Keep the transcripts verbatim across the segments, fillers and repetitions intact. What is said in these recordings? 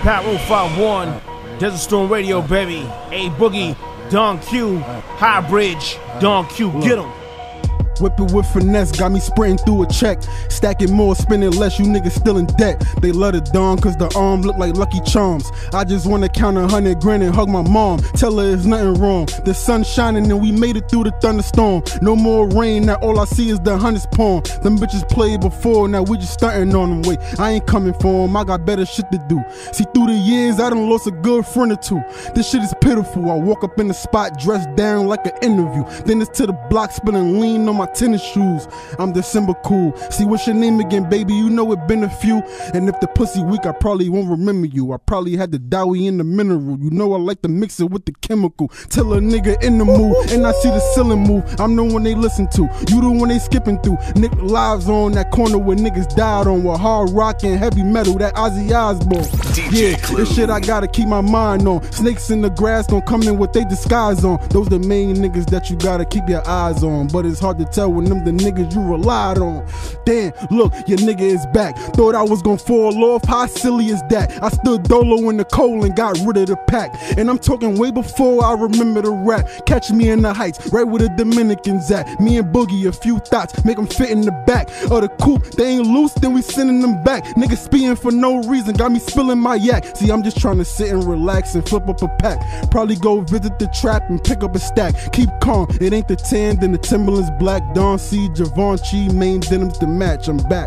Pyro five one, Desert Storm Radio, baby. A Boogie, Don Q, High Bridge, Don Q, get him. Whip it with finesse, got me sprinting through a check. Stacking more, spending less, you niggas still in debt. They love the Don cause the arm look like Lucky Charms. I just wanna count a hundred grand and hug my mom. Tell her it's nothing wrong. The sun's shining and we made it through the thunderstorm. No more rain, now all I see is the hundreds pawn. Them bitches played before, now we just stunting on them. Wait, I ain't coming for them, I got better shit to do. See, through the years, I done lost a good friend or two. This shit is pitiful, I walk up in the spot dressed down like an interview. Then it's to the block spilling lean on my tennis shoes. I'm December cool. See, what's your name again, baby? You know it been a few. And if the pussy weak, I probably won't remember you. I probably had the Dowie in the mineral. You know I like to mix it with the chemical. Tell a nigga in the mood, and I see the ceiling move. I'm the one they listen to. You the one they skipping through. Nick lives on that corner where niggas died on with hard rock and heavy metal. That Ozzy Osbourne. Yeah, this shit I gotta keep my mind on. Snakes in the grass don't come in with they disguise on. Those the main niggas that you gotta keep your eyes on. But it's hard to tell when them the niggas you relied on. Damn, look, your nigga is back. Thought I was gonna fall off, how silly is that? I stood dolo in the cold and got rid of the pack. And I'm talking way before I remember the rap. Catch me in the heights, right where the Dominicans at. Me and Boogie, a few thoughts, make them fit in the back of the coupe. They ain't loose, then we sending them back. Niggas speeding for no reason, got me spilling my yak. See, I'm just trying to sit and relax and flip up a pack. Probably go visit the trap and pick up a stack. Keep calm, it ain't the tan, then the Timberlands black. Don C, Givenchy, main denims to match. I'm back.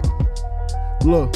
Look,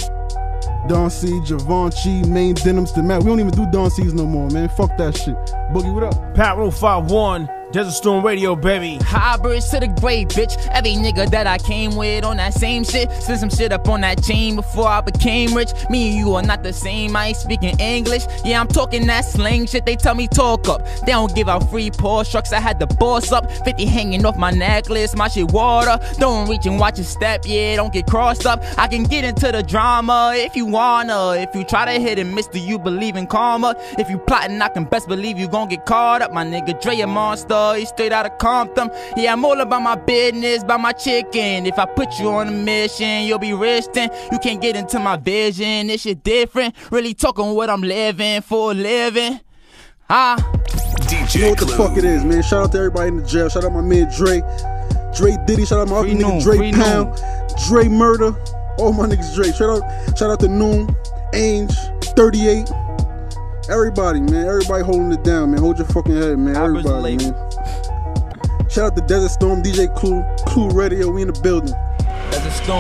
Don C, Givenchy, main denims to match. We don't even do Don C's no more, man. Fuck that shit. Boogie, what up? Pyro five one, Desert Storm Radio, baby. Hybrids to the grave, bitch. Every nigga that I came with on that same shit. Send some shit up on that chain before I became rich. Me and you are not the same, I ain't speaking English. Yeah, I'm talking that slang shit, they tell me talk up. They don't give out free Porsche trucks, I had the boss up. fifty hanging off my necklace, my shit water. Don't reach and watch a step, yeah, don't get crossed up. I can get into the drama if you wanna. If you try to hit and miss, do you believe in karma? If you plotting, I can best believe you gon' get caught up. My nigga Dre a monster, he straight out of Compton. Yeah, I'm all about my business, about my chicken. If I put you on a mission, you'll be rich then. You can't get into my vision, this shit different. Really talking what I'm living for a living. Ah. D J you know what the fuck it is, man. Shout out to everybody in the jail. Shout out my man Dre. Dre Diddy. Shout out my other nigga Dre Pound. Dre Murder. All my niggas Dre. Shout out, shout out to Noon, Ainge, thirty-eight. Everybody, man. Everybody holding it down, man. Hold your fucking head, man. Everybody, man. Shout out to Desert Storm, D J Clue, Clue Radio. We in the building.